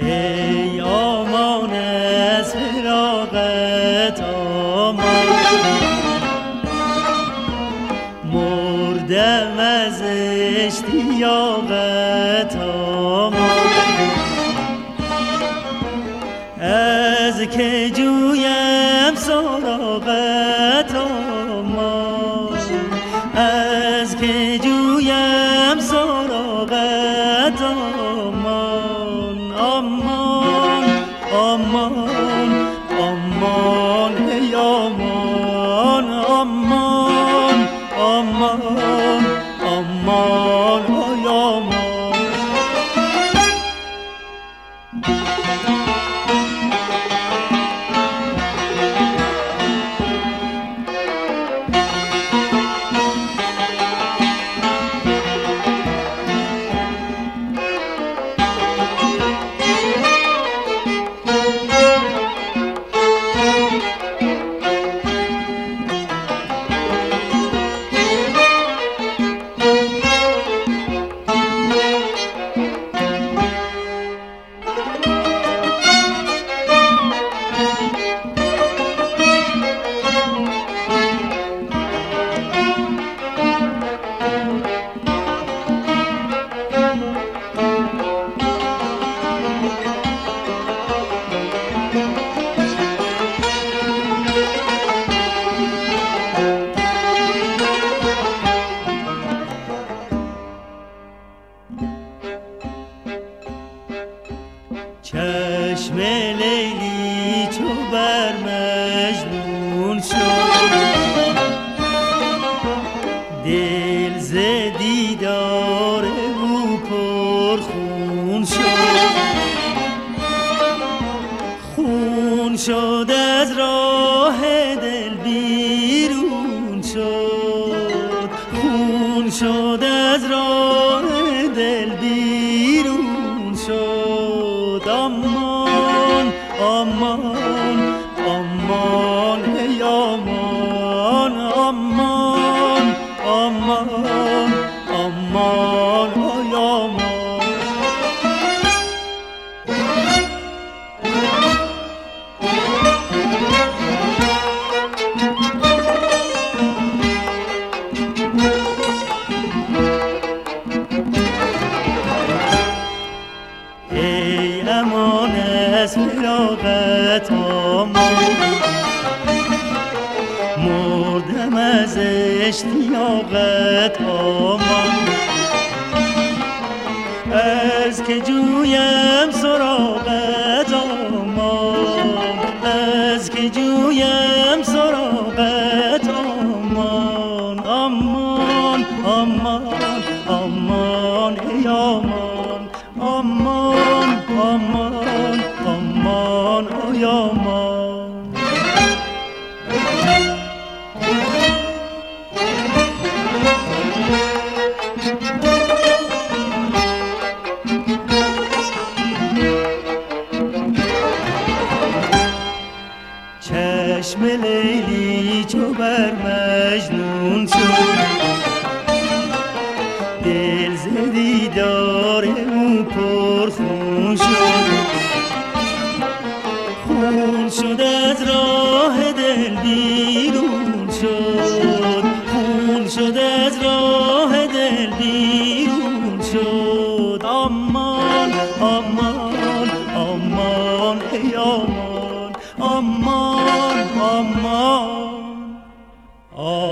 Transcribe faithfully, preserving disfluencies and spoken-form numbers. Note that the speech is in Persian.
ای آمان از فراقت آمان، مردم از اشتیاقت آمان. از که جویم سراغت آمان، از که جویم سراغت آمان. آمان آمان آمان ای آمان، آمان آمان آمان ای آمان. چشم لیلی چو بر مجنون شد، دل ز دیدار او پرخون شد. خون شد از راه دل بیرون شد، خون شد از راه دل بیرون شد. آمان آمان آمان ای آمان، آمان آمان آمان ای آمان. ای امان از فراقت آمان، مردم از اشتیاقت آمان. از که جویم سراغت آمان، از که جویم سراغت آمان. آمان آمان آمان ای آمان، آمان آمان آمان ای آمان. چشم لیلی چو بر مجنون شد، دل ز دیدار او پرخون شد. خون شد از راه دل بیرون شد، خون شد از راه دل بیرون شد. آمان آمان آمان ای آمان، آمان آمان آمان.